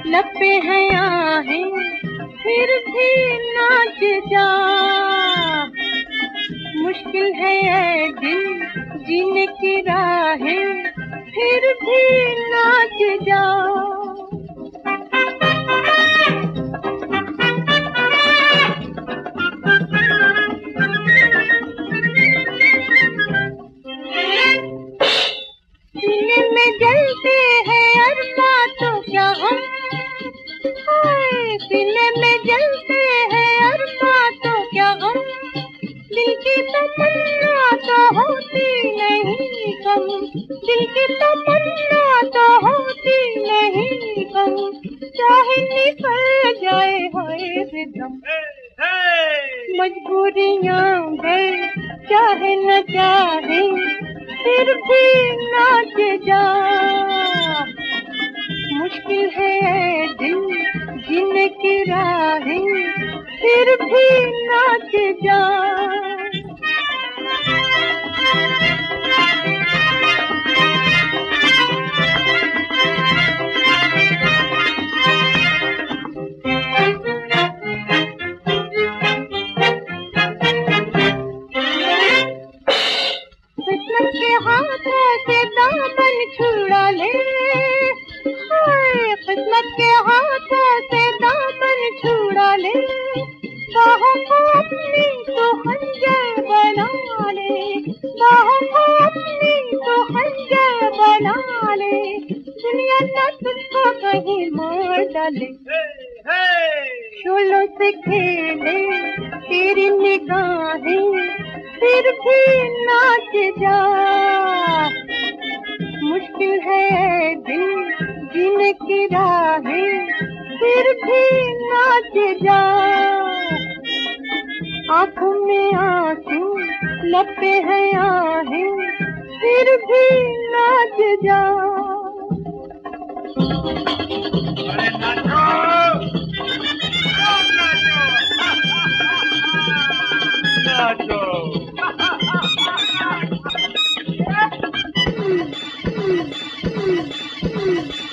लब पे है आहें फिर भी नाच जा। मुश्किल है ये दिल जीने की राहें फिर भी नाच जा। सीने में जलते हैं अरमां तो क्या हम, सीने में जलते हैं अरमां तो क्या हम, दिल की तमन्ना तो होती नहीं कम, दिल की तमन्ना तो होती नहीं कम, चाहे निकल जाए हाय रिदम। मजबूरियां गए चाहे न चाहे फिर भी नाच जा। मुश्किल है दिल जीने की राहें फिर भी नाच जा। किस्मत के हाथों से दामन छुड़ा ले, किस्मत के हाथों से दामन छुड़ा ले, बाहों को अपनी तो खंजर बना ले, बाहों को अपनी तो खंजर बना ले, दुनिया न तुझको कहीं मार डाले। शोलों से खेले तेरी निगाहें फिर भी नाच जा। मुश्किल है दिल जीने की राहें फिर भी नाच जा। आँखों में आंसू लब पे है आहें फिर भी नाच जा। नाचो